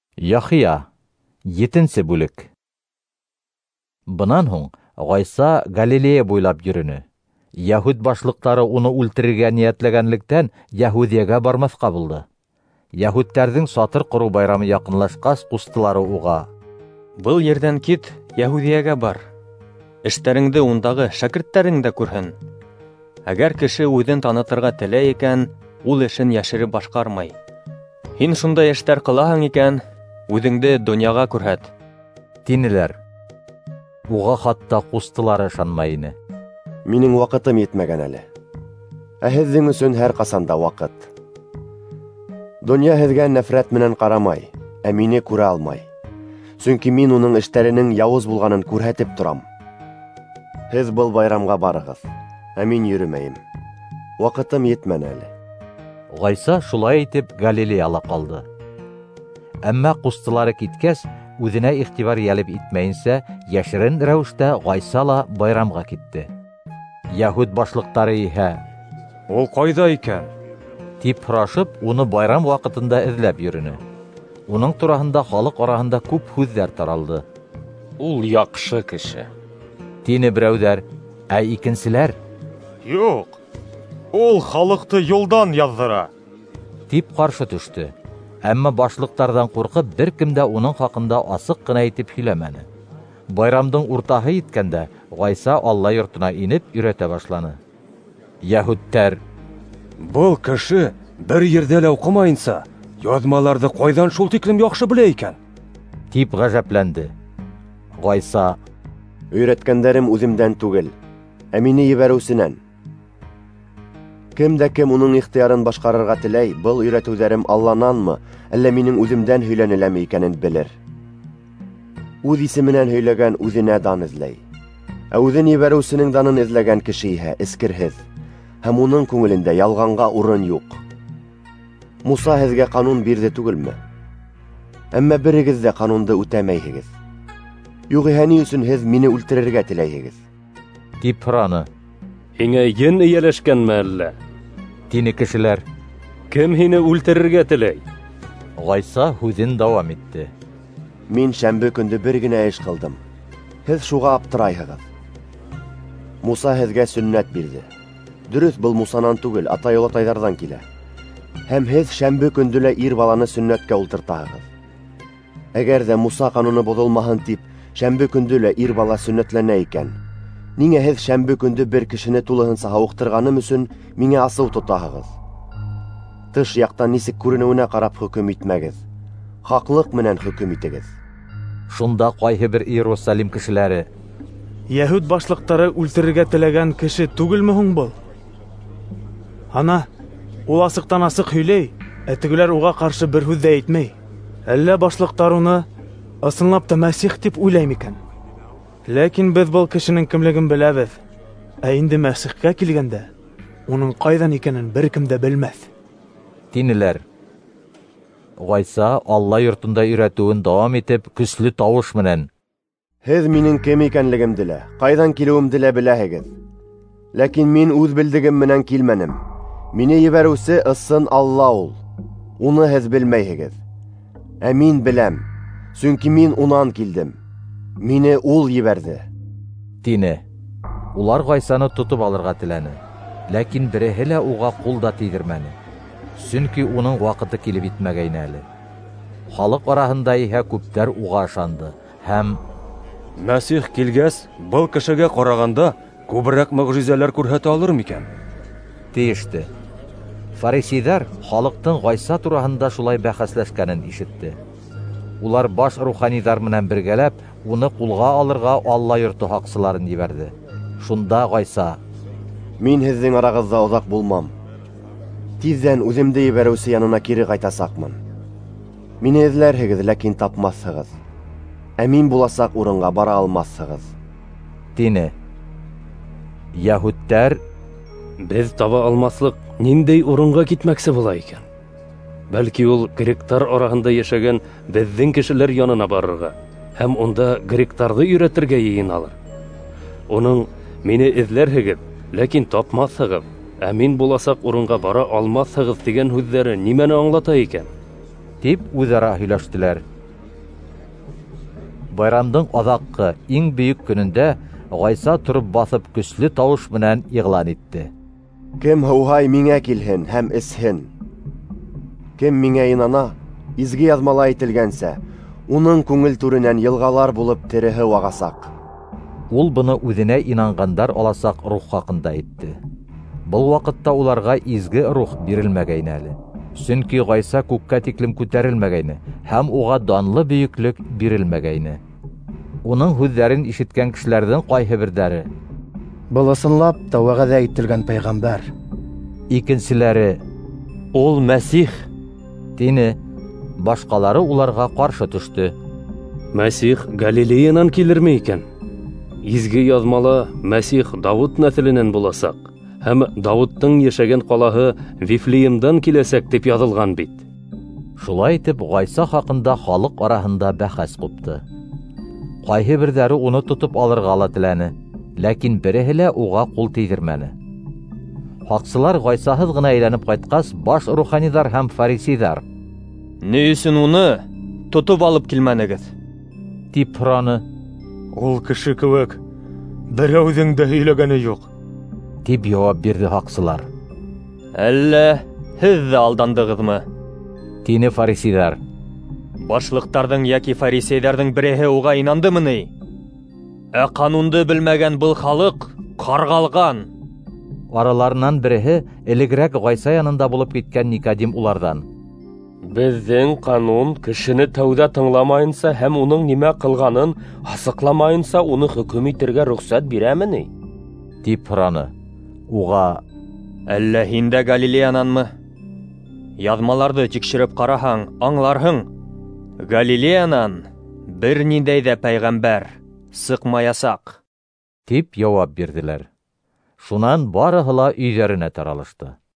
Яхия, 7-нче бүлек. Бынан һуң Гайса Галилея буйлап йөрүне. Яһуд башлыктары уны үлтерергә ниятләгәнлектән Яһудиягә бармаска булды. Яһүдтәрнең Сатыр кору байрамы якынлашкач кустылары уга: «Был ердән кит, Яһудиягә бар. Эштәреңде ундагы шәкертләрең дә күрһен. Әгәр кеше үҙен танытырга теләй икән, ул эшен яшереп башкармай. Һин шундай эштәр кылаһың икән, үҙеңде донъяга күрһәт», тинеләр. Уга хатта кустылары ышанмай ине. Минең вакытым етмәгән әле. Ә һеҙҙең өсөн һәр ҡасанда ваҡыт. Донъя һеҙгә нәфрәт менән ҡарамай, ә мине күрә алмай. Сөнки мин уның эштәренең яуыз булғанын күрһәтеп торам. Һеҙ был байрамға барығыҙ, ә мин йөрөмәйем. Ваҡытым етмәне әле. Гайса шулай итеп Галилеяла ҡалды. Әммә кустылары киткәс, үҙенә иғтибар йәлеп итмәйенсә, йәшерен рәүештә Гайса ла байрамға китте. Яһуд башлыктары иһә: «Ул ҡайҙа икән?» тип һорашып, уны байрам ваҡытында эҙләп йөрөнө. Уның тураһында халыҡ араһында күп һүҙҙәр таралды. «Ул яҡшы кеше», тине берәүҙәр, ә икенселәр: «Юҡ, ул халыҡты юлдан яҙҙыра», тип ҡаршы төштө. Әммә башлыҡтарҙан ҡурҡып, бер кем дә уның хаҡында асыҡ ҡына итеп һөйләмәне. Байрамдың уртаһы еткәндә, Гайса Алла йортона инеп өйрәтә башланы. Яһүдтәр: «Был кеше бер ерҙә лә уҡымайынса, яҙмаларҙы ҡайҙан шул тиклем яҡшы белә икән?» тип ғәжәпләнде. Гайса: Өйрәткәндәрем үҙемдән түгел, ә мине ебәреүсенән. Кем дә кем уның ихтыярын башҡарырға теләй, был өйрәтеүҙәрем Аллананмы, әллә минең үҙемдән һөйләнеләме икәнен белер. Үҙ исеменән һөйләгән үҙенә дан эҙләй. Ә үҙен ебәреүсенең данын эҙләгән кеше иһә эскерһеҙ, һәм уның күңелендә ялғанға урын юҡ. Муса һеҙгә ҡанун бирҙе түгелме? Әммә берегеҙ ҙә ҡанунды үтәмәйһегеҙ. Юғиһә ни өсөн һеҙ мине үлтерергә теләйһегеҙ? тип һораны. «Һиңә ен эйәләшкәнме әллә?» тине кешеләр. «Кем һине үлтерергә теләй?» Гайса һүҙен дауам итте. Мин шәмбе көндө бер генә эш ҡылдым. Һеҙ шуға аптырайһығыҙ. Муса һеҙгә сөннәт бирҙе. Дөрөҫ, был Мусанан түгел, атай-олатайҙарҙан килә. Һәм һеҙ шәмбе көндө лә ир баланы сөннәткә ултыртаһығыҙ. Әгәр ҙә Муса ҡануны боҙолмаһын тип, шәмбе көндө лә ир бала сөннәтләнә икән, ниңә һеҙ шәмбе көндө бер кешене тулыһынса һауыҡтырғаным өсөн миңә асыу тотаһығыҙ? Тыш яҡтан нисек күренеүенә ҡарап хөкөм итмәгеҙ. Хаҡлыҡ менән хөкөм итегеҙ. Шунда ҡайһы бер Иерусалим кешеләре: Яһүд башлыҡтары үлтерергә теләгән кеше түгелме һуң был? Ана, ул асыҡтан-асыҡ һөйләй, ә тегеләр уға ҡаршы бер һүҙ ҙә әйтмәй. Әллә башлыҡтар уны ысынлап та Мәсих тип уйлай микән? Ләкин беҙ был кешенең кемлеген беләбеҙ. Ә инде Мәсихкә килгәндә, уның ҡайҙан икәнен бер кем дә белмәҫ. тинеләр. Гайса Алла йортонда өйрәтеүен дауам итеп, көслө тауыш менән: Һеҙ минең кем икәнлегемде лә, ҡайҙан килеүемде лә беләһегеҙ. Ләкин мин үҙ белдегем менән килмәнем. Мине ебәреүсе ысын Алла ул. Уны һеҙ белмәйһегеҙ. Ә мин беләм, сөнки мин унан килдем. Мине ул ебәрҙе. тине. Улар Гайсаны тотоп алырға теләне. Ләкин береһе лә уға ҡул да тейҙермәне. Сөнки уның ваҡыты килеп етмәгәйне әле. Халыҡ араһында иһә күптәр уға ышанды һәм: Мәсих килгәс, был кешегә ҡарағанда күберәк мөғжизәләр күрһәтә алыр микән? тейеште. Фарисейҙар халыҡтың Гайса тураһында шулай бәхәсләшкәнен ишетте. Улар баш руханиҙар менән бергәләп, уны ҡулға алырға Алла йорто һаҡсыларын ебәрҙе. Шунда Гайса: Мин һеҙҙең арағыҙҙа оҙаҡ булмам. Тиҙҙән үҙемде ебәреүсе янына кире ҡайтасаҡмын. Мине эҙләрһегеҙ, ләкин тапмаҫһығыҙ. Ә мин буласаҡ урынға бара алмаҫһығыҙ. тине. Яһүдтәр: Беҙ таба алмаҫлыҡ ниндәй урынға китмәксе була икән? Бәлки ул гректар араһында йәшәгән беҙҙең кешеләр янына барырға һәм унда гректарҙы өйрәтергә йыйыналыр. Уның «Мине эҙләрһегеҙ, ләкин тапмаҫһығыҙ, ә мин буласаҡ урынға бара алмаҫһығыҙ» тигән һүҙҙәре нимәне аңлата икән? тип үҙара һөйләштеләр. Байрамдың аҙаҡҡы иң бейек көнөндә Ғайса тороп баҫып көслө тауыш менән иғлан итте. Кем һыуһай миңә килһен һәм эсһен. Кем миңә инана, изге яҙмала әйтелгәнсә, уның күңел түренән йылғалар булып тере һыу ағасаҡ. Ул быны үҙенә инанғандар аласаҡ рух хаҡында әйтте. Был ваҡытта уларға изге рух бирелмәгәйне әле. Сөнки Ғайса күккә тиклем күтәрелмәгәйне һәм уға данлы бөйөклөк бирелмәгәйне. Уның һүҙҙәрен ишеткән кешеләрҙең ҡайһы берҙәре: Был ысынлап та вәғәҙә ителгән пәйғәмбәр. Икенселәре: Ул Мәсих. Тине. Башҡалары уларға ҡаршы төштө. Мәсих Галилеянан килерме икән? Изге яҙмала Мәсих Дауыт нәҫеленән буласаҡ, һәм Дауыттың йәшәгән ҡалаһы Вифлеемдан киләсәк дип яҙылған бит. Шулай итеп, Ғайса хаҡында халыҡ араһында бәхәс ҡупты. Ҡайһы берҙәре уны тотоп алырға ла теләне, ләкин береһе лә уға ҡул тейҙермәне. Һаҡсылар Ғайсаһыҙ ғына әйләнеп ҡайтҡас, баш руханиҙар һәм фарисейҙар: Ни өсөн уны тотоп алып килмәнегеҙ? Тип һораны. Ул кеше кеүек берәүҙең дә һөйләгәне юҡ. Тип яуап бирҙе һаҡсылар. Әллә һеҙ ҙә алдандығыҙмы? Тине фарисейҙар. Башлыҡтарҙың йәки фарисейҙарҙың береһе уға инандымы ни? Ә ҡанунды белмәгән был халыҡ ҡарғалған. Араларынан береһе элегерәк Ғайса янында булып киткән Никодим уларҙан: Беҙҙең ҡанун кешене тәүҙә тыңламайынса һәм уның нимә ҡылғанын асыҡламайынса уны хөкөм итергә рөхсәт бирәме ни? Тип һораны. Уға: Әллә һин дә Галилеянанмы? Яҙмаларҙы тикшереп ҡараһаң, аңларһың. Галилеянан бер ниндәй ҙә пәйғәмбәр сыҡмаясаҡ. Тип яуап бирҙеләр. Шунан барыһы ла өйҙәренә таралышты.